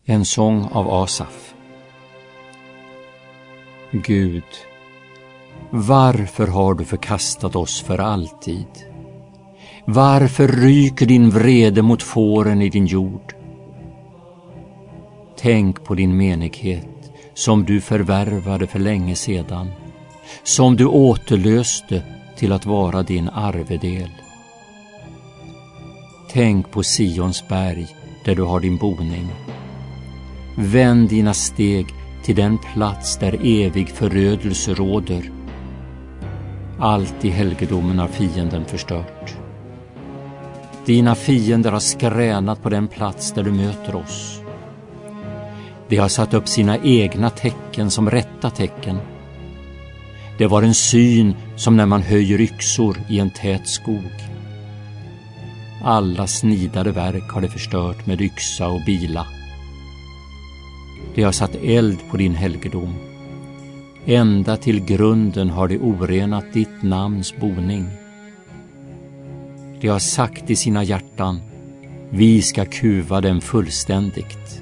En sång av Asaf. Gud, varför har du förkastat oss för alltid? Varför ryker din vrede mot fåren i din jord? Tänk på din menighet som du förvärvade för länge sedan, som du återlöste till att vara din arvedel. Tänk på Sions berg där du har din boning. Vänd dina steg till den plats där evig förödelse råder. Allt i helgedomen har fienden förstört. Dina fiender har skränat på den plats där du möter oss. De har satt upp sina egna tecken som rätta tecken. Det var en syn som när man höjer yxor i en tät skog. Alla snidade verk har det förstört med yxa och bila. De har satt eld på din helgedom. Ända till grunden har de orenat ditt namns boning. De har sagt i sina hjärtan, vi ska kuva dem fullständigt.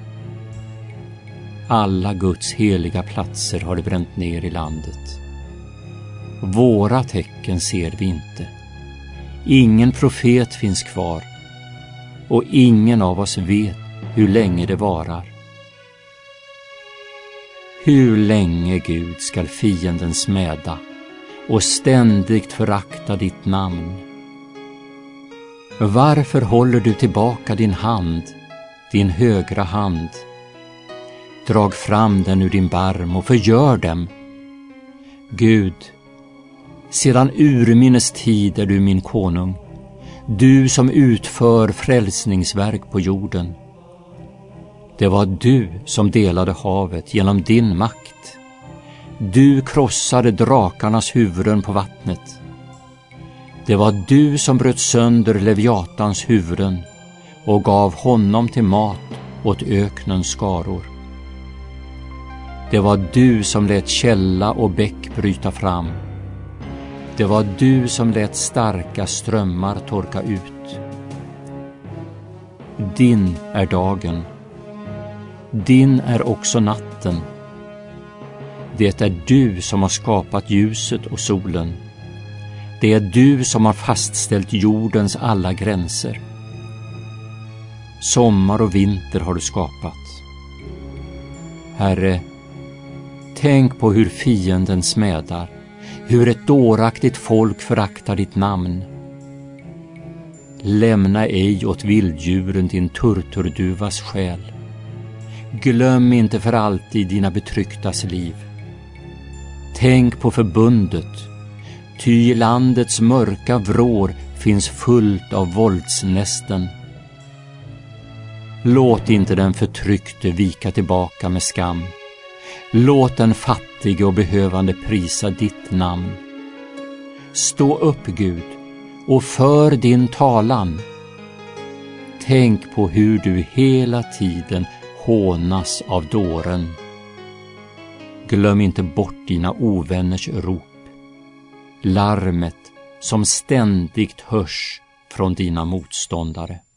Alla Guds heliga platser har de bränt ner i landet. Våra tecken ser vi inte. Ingen profet finns kvar, och ingen av oss vet hur länge det varar. Hur länge, Gud, skall fienden smäda och ständigt förakta ditt namn? Varför håller du tillbaka din hand, din högra hand? Drag fram den ur din barm och förgör dem. Gud, sedan urminnes tid är du min konung, du som utför frälsningsverk på jorden. Det var du som delade havet genom din makt. Du krossade drakarnas huvuden på vattnet. Det var du som bröt sönder Leviatans huvuden och gav honom till mat åt öknens skaror. Det var du som lät källa och bäck bryta fram. Det var du som lät starka strömmar torka ut. Din är dagen. Din är också natten. Det är du som har skapat ljuset och solen. Det är du som har fastställt jordens alla gränser. Sommar och vinter har du skapat. Herre, tänk på hur fienden smädar, hur ett dåraktigt folk föraktar ditt namn. Lämna ej åt vilddjuren din turturduvas själ. Glöm inte för alltid dina betrycktas liv. Tänk på förbundet, ty i landets mörka vrår finns fullt av våldsnästen. Låt inte den förtryckte vika tillbaka med skam. Låt den fattige och behövande prisa ditt namn. Stå upp, Gud, och för din talan. Tänk på hur du hela tiden hånas av dåren. Glöm inte bort dina ovänners rop, larmet som ständigt hörs från dina motståndare.